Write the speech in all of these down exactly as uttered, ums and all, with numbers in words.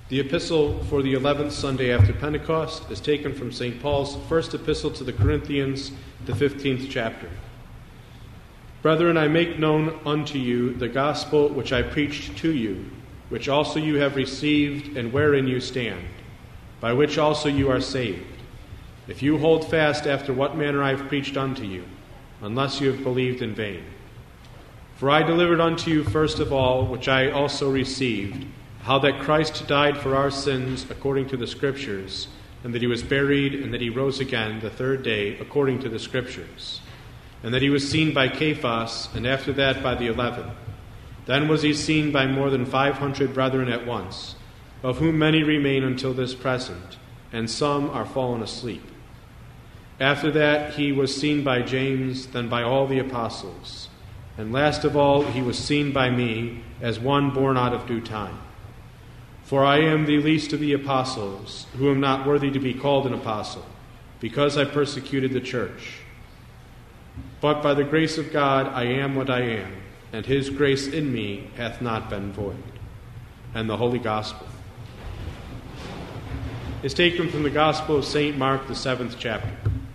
The epistle for the eleventh Sunday after Pentecost is taken from Saint Paul's first epistle to the Corinthians, the fifteenth chapter. Brethren, I make known unto you the gospel which I preached to you, which also you have received, and wherein you stand, by which also you are saved, if you hold fast after what manner I have preached unto you, unless you have believed in vain. For I delivered unto you first of all, which I also received, how that Christ died for our sins according to the Scriptures, and that he was buried, and that he rose again the third day according to the Scriptures, and that he was seen by Cephas, and after that by the eleven. Then was he seen by more than five hundred brethren at once, of whom many remain until this present, and some are fallen asleep. After that he was seen by James, then by all the apostles. And last of all he was seen by me, as one born out of due time. For I am the least of the apostles, who am not worthy to be called an apostle, because I persecuted the church. But by the grace of God I am what I am, and his grace in me hath not been void. And the Holy Gospel is taken from the Gospel of Saint Mark, the seventh chapter.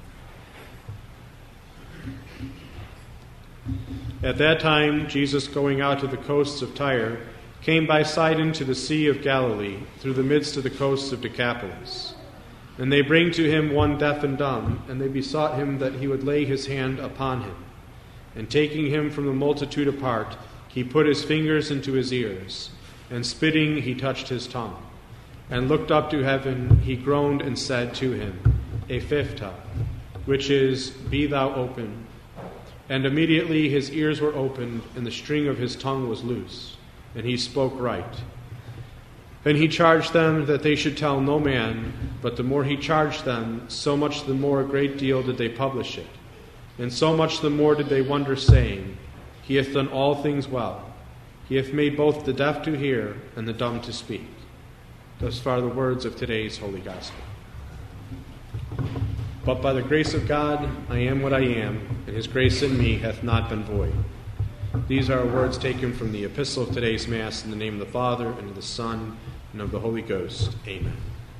At that time, Jesus, going out to the coasts of Tyre, came by Sidon to the Sea of Galilee, through the midst of the coasts of Decapolis. And they bring to him one deaf and dumb, and they besought him that he would lay his hand upon him. And taking him from the multitude apart, he put his fingers into his ears, and spitting he touched his tongue. And looked up to heaven, he groaned and said to him, Ephphatha, which is, Be thou open. And immediately his ears were opened, and the string of his tongue was loose, and he spoke right. And he charged them that they should tell no man, but the more he charged them, so much the more a great deal did they publish it. And so much the more did they wonder, saying, He hath done all things well. He hath made both the deaf to hear and the dumb to speak. Thus far the words of today's Holy Gospel. But by the grace of God I am what I am, and his grace in me hath not been void. These are words taken from the epistle of today's Mass, in the name of the Father, and of the Son, and of the Holy Ghost. Amen.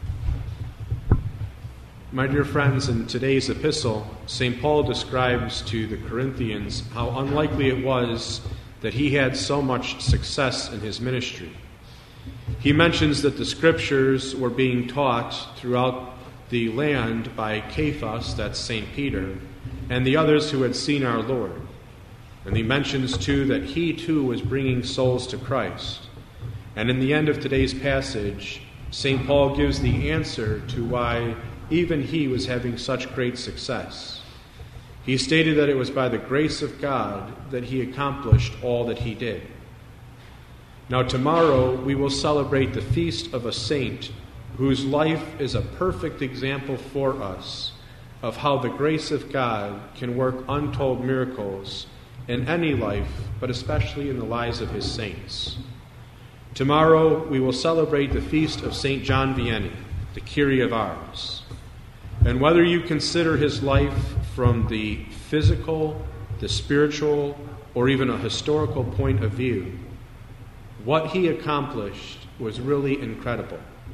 My dear friends, in today's epistle, Saint Paul describes to the Corinthians how unlikely it was that he had so much success in his ministry. He mentions that the Scriptures were being taught throughout the land by Cephas, that's Saint Peter, and the others who had seen our Lord. And he mentions, too, that he, too, was bringing souls to Christ. And in the end of today's passage, Saint Paul gives the answer to why even he was having such great success. He stated that it was by the grace of God that he accomplished all that he did. Now, tomorrow we will celebrate the feast of a saint whose life is a perfect example for us of how the grace of God can work untold miracles in any life, but especially in the lives of his saints. Tomorrow we will celebrate the feast of Saint John Vianney, the Kyrie of Ars. And whether you consider his life from the physical, the spiritual, or even a historical point of view, what he accomplished was really incredible.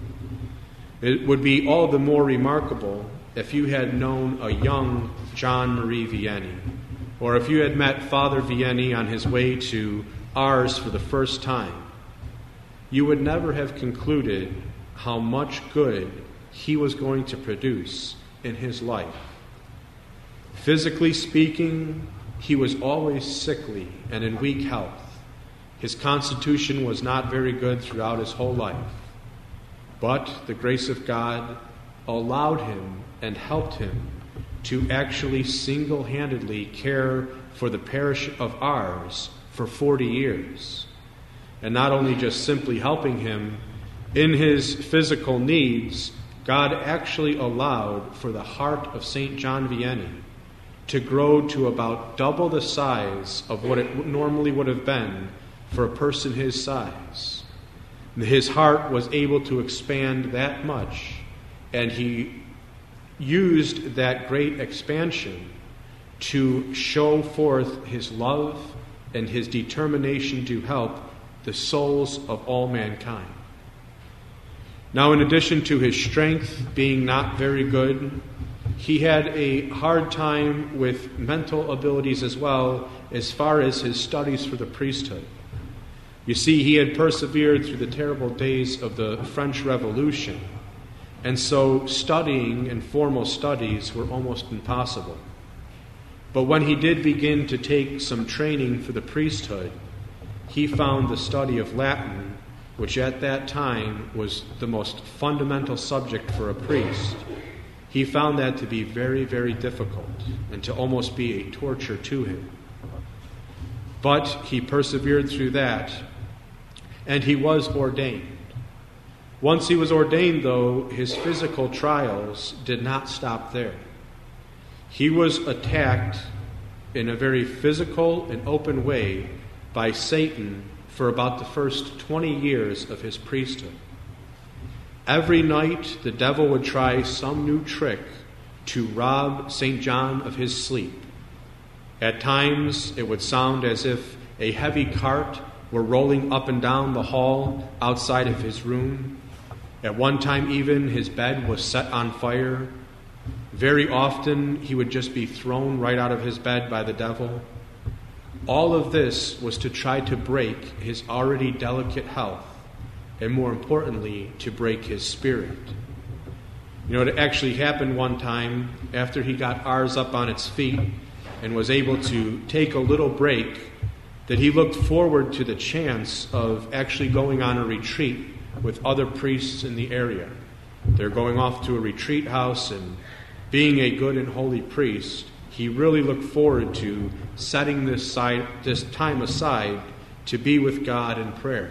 It would be all the more remarkable if you had known a young John Marie Vianney, or if you had met Father Vianney on his way to Ars for the first time. You would never have concluded how much good he was going to produce in his life. Physically speaking, he was always sickly and in weak health. His constitution was not very good throughout his whole life. But the grace of God allowed him and helped him to actually single-handedly care for the parish of Ars for forty years. And not only just simply helping him in his physical needs, God actually allowed for the heart of Saint John Vianney to grow to about double the size of what it normally would have been for a person his size. His heart was able to expand that much, and he used that great expansion to show forth his love and his determination to help the souls of all mankind. Now, in addition to his strength being not very good, he had a hard time with mental abilities as well, as far as his studies for the priesthood. You see, he had persevered through the terrible days of the French Revolution, and so studying and formal studies were almost impossible. But when he did begin to take some training for the priesthood, he found the study of Latin, which at that time was the most fundamental subject for a priest. He found that to be very, very difficult and to almost be a torture to him. But he persevered through that, and he was ordained. Once he was ordained, though, his physical trials did not stop there. He was attacked in a very physical and open way by Satan for about the first twenty years of his priesthood. Every night, the devil would try some new trick to rob Saint John of his sleep. At times, it would sound as if a heavy cart were rolling up and down the hall outside of his room. At one time, even, his bed was set on fire. Very often, he would just be thrown right out of his bed by the devil. All of this was to try to break his already delicate health, and more importantly, to break his spirit. You know, it actually happened one time after he got Ars up on its feet and was able to take a little break, that he looked forward to the chance of actually going on a retreat with other priests in the area. They're going off to a retreat house, and being a good and holy priest, he really looked forward to setting this, side, this time aside to be with God in prayer.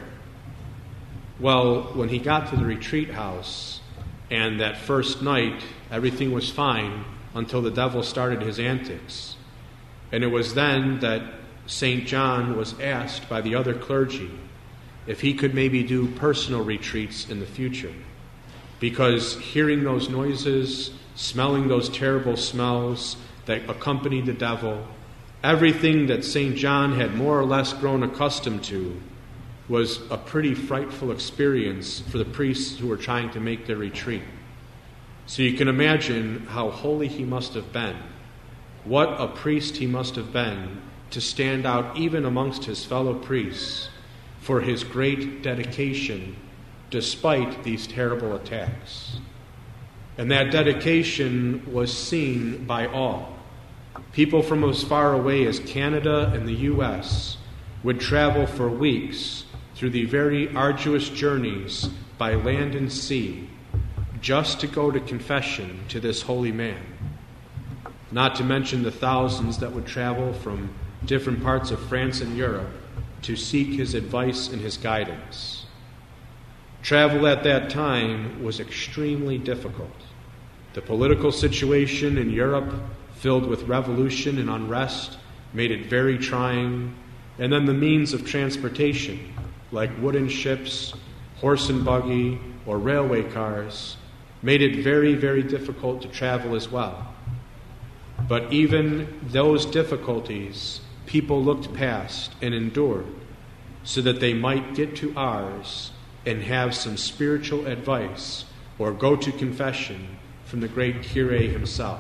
Well, when he got to the retreat house, and that first night, everything was fine until the devil started his antics. And it was then that Saint John was asked by the other clergy if he could maybe do personal retreats in the future. Because hearing those noises, smelling those terrible smells that accompanied the devil, everything that Saint John had more or less grown accustomed to, was a pretty frightful experience for the priests who were trying to make their retreat. So you can imagine how holy he must have been, what a priest he must have been to stand out even amongst his fellow priests for his great dedication despite these terrible attacks. And that dedication was seen by all. People from as far away as Canada and the U S would travel for weeks through the very arduous journeys by land and sea just to go to confession to this holy man. Not to mention the thousands that would travel from different parts of France and Europe to seek his advice and his guidance. Travel at that time was extremely difficult. The political situation in Europe, filled with revolution and unrest, made it very trying. And then the means of transportation, like wooden ships, horse and buggy, or railway cars, made it very, very difficult to travel as well. But even those difficulties, people looked past and endured so that they might get to Ars and have some spiritual advice or go to confession from the great Kyrie himself.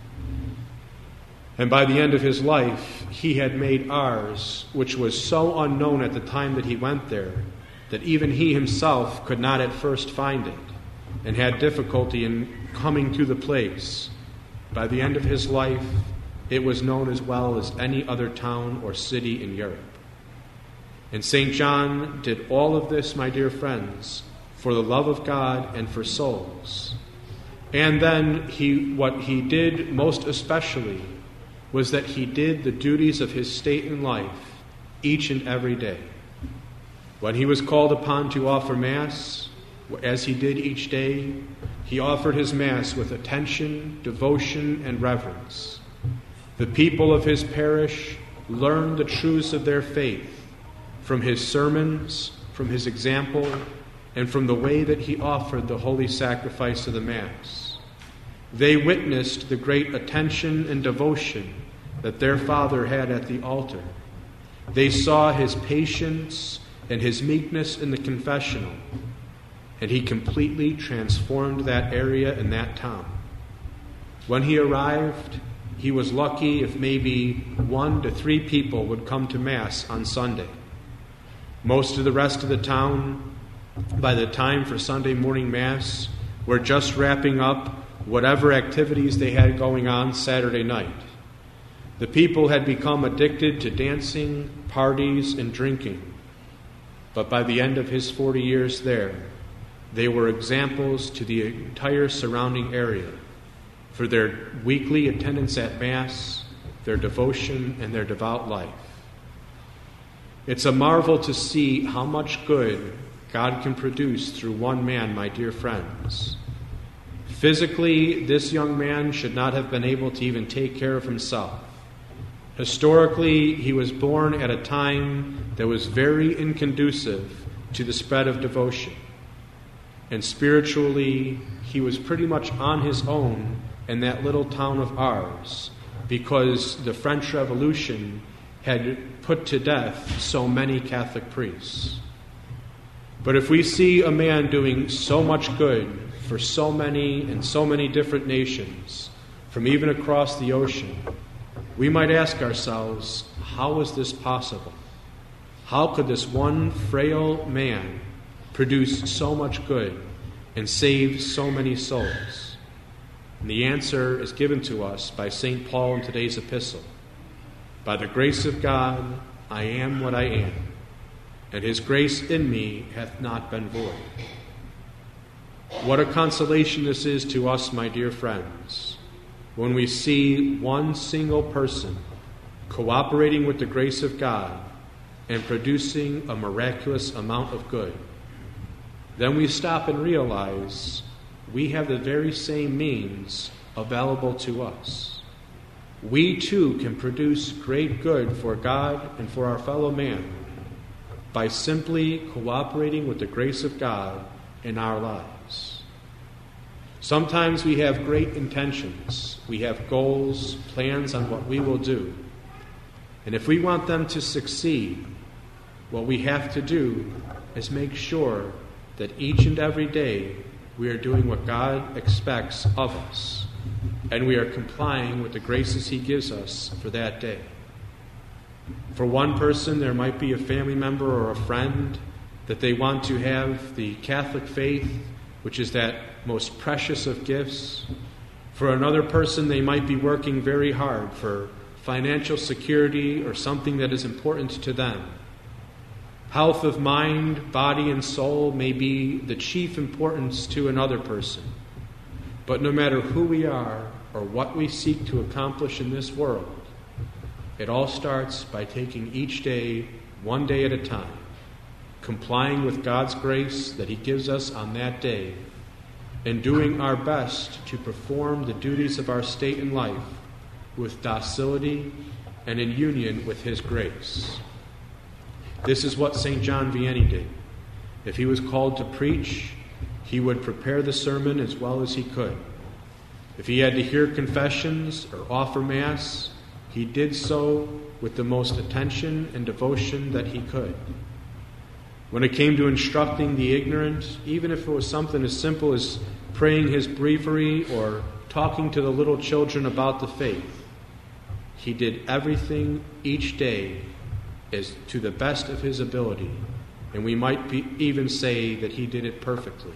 And by the end of his life, he had made Ars, which was so unknown at the time that he went there, that even he himself could not at first find it, and had difficulty in coming to the place. By the end of his life, it was known as well as any other town or city in Europe. And Saint John did all of this, my dear friends, for the love of God and for souls. And then he, what he did most especially was that he did the duties of his state in life each and every day. When he was called upon to offer Mass, as he did each day, he offered his Mass with attention, devotion, and reverence. The people of his parish learned the truths of their faith from his sermons, from his example, and from the way that he offered the holy sacrifice of the Mass. They witnessed the great attention and devotion that their Father had at the altar. They saw his patience and his meekness in the confessional. and he completely transformed that area and that town. When he arrived, he was lucky if maybe one to three people would come to Mass on Sunday. Most of the rest of the town, by the time for Sunday morning Mass, were just wrapping up whatever activities they had going on Saturday night. The people had become addicted to dancing, parties, and drinking. But by the end of his forty years there, they were examples to the entire surrounding area for their weekly attendance at Mass, their devotion, and their devout life. It's a marvel to see how much good God can produce through one man, my dear friends. Physically, this young man should not have been able to even take care of himself. Historically, he was born at a time that was very inconducive to the spread of devotion. And spiritually, he was pretty much on his own in that little town of ours because the French Revolution had put to death so many Catholic priests. But if we see a man doing so much good for so many and so many different nations, from even across the ocean, we might ask ourselves, how is this possible? How could this one frail man produce so much good and save so many souls? And the answer is given to us by Saint Paul in today's epistle. By the grace of God, I am what I am, and his grace in me hath not been void. What a consolation this is to us, my dear friends, when we see one single person cooperating with the grace of God and producing a miraculous amount of good. Then we stop and realize we have the very same means available to us. We too can produce great good for God and for our fellow man by simply cooperating with the grace of God in our lives. Sometimes we have great intentions. We have goals, plans on what we will do. And if we want them to succeed, what we have to do is make sure that each and every day we are doing what God expects of us, and we are complying with the graces he gives us for that day. For one person, there might be a family member or a friend that they want to have the Catholic faith, which is that most precious of gifts. For another person, they might be working very hard for financial security or something that is important to them. Health of mind, body, and soul may be the chief importance to another person. But no matter who we are or what we seek to accomplish in this world, it all starts by taking each day one day at a time, complying with God's grace that he gives us on that day, and doing our best to perform the duties of our state in life with docility and in union with his grace. This is what Saint John Vianney did. If he was called to preach, he would prepare the sermon as well as he could. If he had to hear confessions or offer Mass, he did so with the most attention and devotion that he could. When it came to instructing the ignorant, even if it was something as simple as praying his breviary or talking to the little children about the faith, he did everything each day as to the best of his ability, and we might be, even say that he did it perfectly.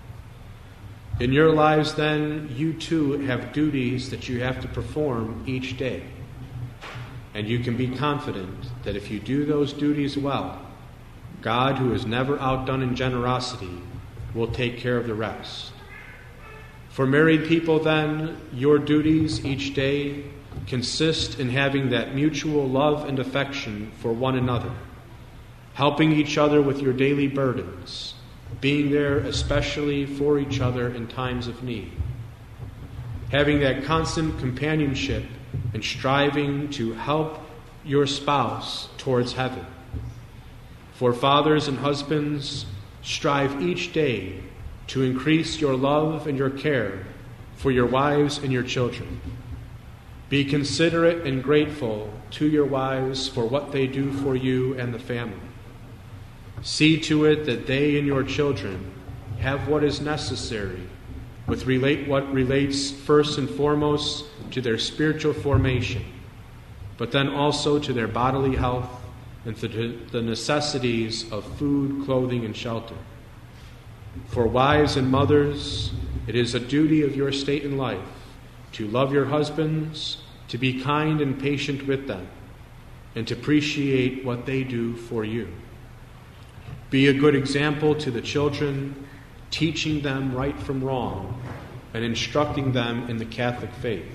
In your lives, then, you too have duties that you have to perform each day. And you can be confident that if you do those duties well, God, who is never outdone in generosity, will take care of the rest. For married people, then, your duties each day consist in having that mutual love and affection for one another, helping each other with your daily burdens, being there especially for each other in times of need, having that constant companionship and striving to help your spouse towards heaven. For fathers and husbands, strive each day to increase your love and your care for your wives and your children. Be considerate and grateful to your wives for what they do for you and the family. See to it that they and your children have what is necessary, with relate what relates first and foremost to their spiritual formation, but then also to their bodily health and to the necessities of food, clothing, and shelter. For wives and mothers, it is a duty of your state in life to love your husbands, to be kind and patient with them, and to appreciate what they do for you. Be a good example to the children, teaching them right from wrong and instructing them in the Catholic faith.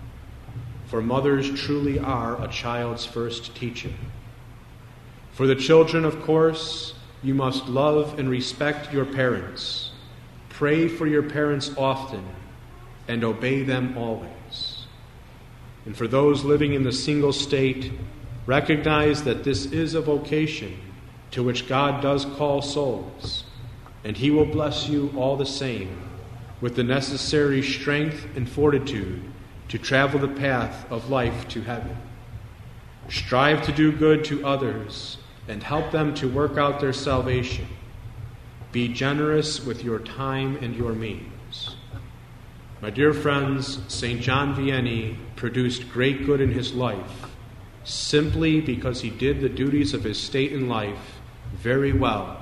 For mothers truly are a child's first teacher. For the children, of course, you must love and respect your parents. Pray for your parents often and obey them always. And for those living in the single state, recognize that this is a vocation to which God does call souls, and He will bless you all the same with the necessary strength and fortitude to travel the path of life to heaven. Strive to do good to others and help them to work out their salvation. Be generous with your time and your means. My dear friends, Saint John Vianney produced great good in his life simply because he did the duties of his state in life very well.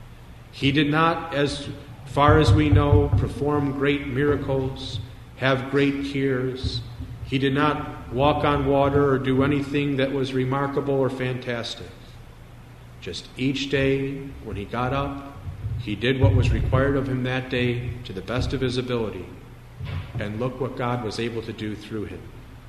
He did not, as far as we know, perform great miracles, have great cures. He did not walk on water or do anything that was remarkable or fantastic. Just each day, when he got up, he did what was required of him that day to the best of his ability. And look what God was able to do through him.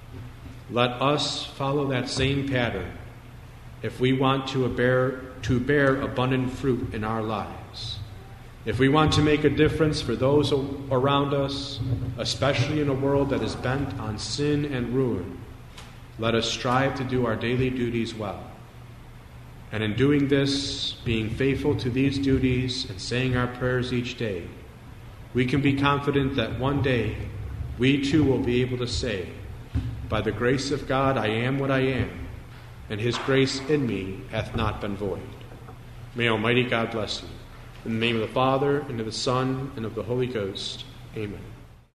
Let us follow that same pattern if we want to bear, to bear abundant fruit in our lives. If we want to make a difference for those around us, especially in a world that is bent on sin and ruin, let us strive to do our daily duties well. And in doing this, being faithful to these duties and saying our prayers each day, we can be confident that one day we too will be able to say, by the grace of God I am what I am, and His grace in me hath not been void. May Almighty God bless you. In the name of the Father, and of the Son, and of the Holy Ghost. Amen.